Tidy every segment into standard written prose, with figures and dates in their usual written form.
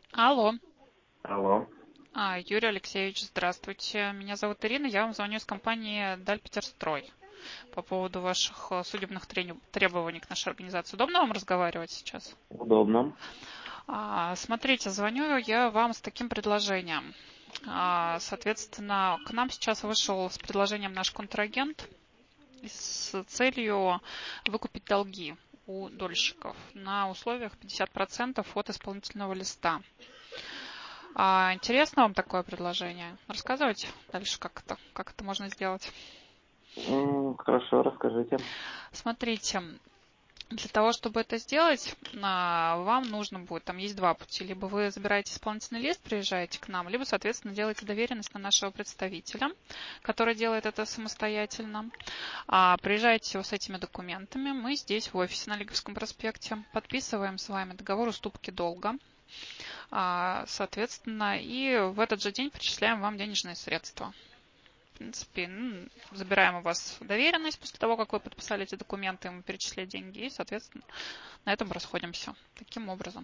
Алло. Алло. Юрий Алексеевич, здравствуйте. Меня зовут Ирина, я вам звоню из компании Дальпетерстрой по поводу ваших судебных требований к нашей организации. Удобно вам разговаривать сейчас? Удобно. Смотрите, звоню я вам с таким предложением. Соответственно, к нам сейчас вышел с предложением наш контрагент с целью выкупить долги у дольщиков на условиях 50% от исполнительного листа. Интересно вам такое предложение? Рассказывайте дальше, как это можно сделать. Хорошо, расскажите. Смотрите, для того, чтобы это сделать, вам нужно будет, там есть два пути. Либо вы забираете исполнительный лист, приезжаете к нам, либо, соответственно, делаете доверенность на нашего представителя, который делает это самостоятельно. Приезжаете с этими документами. Мы здесь в офисе на Лиговском проспекте подписываем с вами договор уступки долга. Соответственно, и в этот же день перечисляем вам денежные средства. В принципе, забираем у вас доверенность после того, как вы подписали эти документы, мы перечисляем деньги, и, соответственно, на этом расходимся. Таким образом.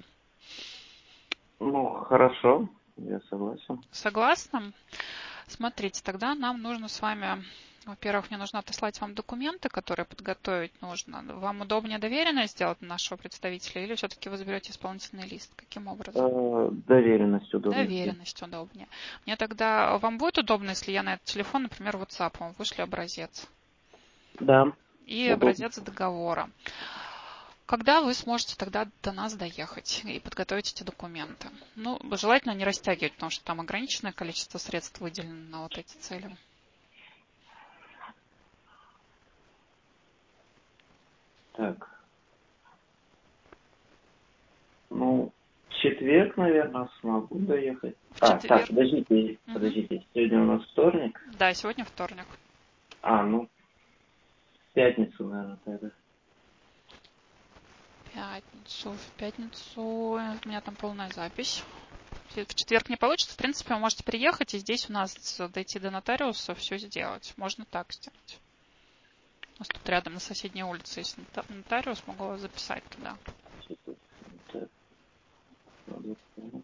Хорошо, я согласен. Согласны? Смотрите, тогда нам нужно с вами, во-первых, мне нужно отослать вам документы, которые подготовить нужно. Вам удобнее доверенность сделать на нашего представителя или все-таки вы заберете исполнительный лист? Каким образом? Доверенность удобнее всего. Доверенность удобнее. Мне тогда, вам будет удобно, если я на этот телефон, например, WhatsApp вам вышлю образец? Да, И удобно. образец договора. Когда вы сможете тогда до нас доехать и подготовить эти документы? Желательно не растягивать, потому что там ограниченное количество средств выделено на вот эти цели. Так, в четверг, наверное, смогу доехать. В Так, четверг. подождите, Мгм. подождите. Сегодня у нас вторник. Да, сегодня вторник. В пятницу, наверное, тогда. В пятницу у меня там полная запись. В четверг не получится. В принципе, вы можете приехать и здесь у нас дойти до нотариуса, все сделать. Можно так сделать. У нас тут рядом на соседней улице есть нотариус, могу вас записать туда. Так, надо вспомнить.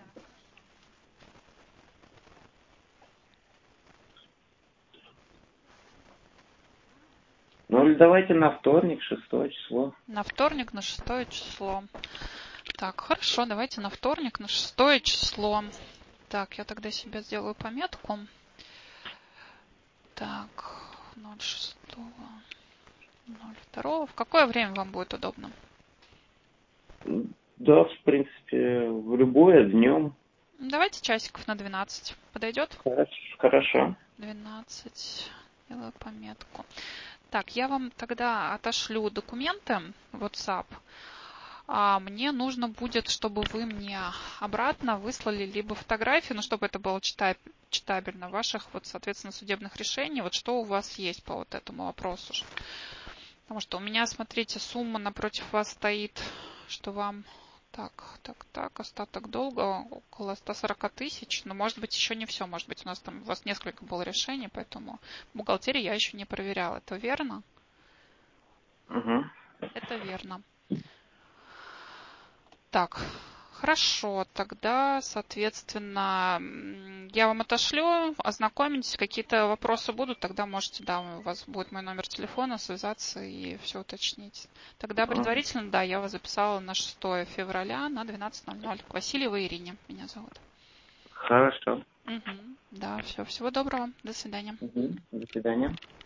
Или давайте на вторник, 6 число. На вторник, на 6 число. Так, хорошо, давайте на вторник, на 6 число. Так, я тогда себе сделаю пометку. Так, 06.02. В какое время вам будет удобно? Да, в принципе, в любое днем. Давайте часиков на 12. Подойдет? Хорошо. 12. Делаю пометку. Так, я вам тогда отошлю документы в WhatsApp. Мне нужно будет, чтобы вы мне обратно выслали либо фотографии, чтобы это было читабельно, ваших, соответственно, судебных решений, что у вас есть по вот этому вопросу. Потому что у меня, смотрите, сумма напротив вас стоит, что вам так, остаток долга около 140 тысяч, но может быть еще не все, может быть у вас несколько было решений, поэтому бухгалтерию я еще не проверяла. Это верно? Угу. Это верно. Так, хорошо, тогда, соответственно, я вам отошлю, ознакомитесь, какие-то вопросы будут, тогда можете, да, у вас будет мой номер телефона, связаться и все уточнить. Тогда предварительно, да, я вас записала на 6 февраля на 12:00. Васильева Ирине меня зовут. Хорошо. Угу, да, все, всего доброго, до свидания. До свидания.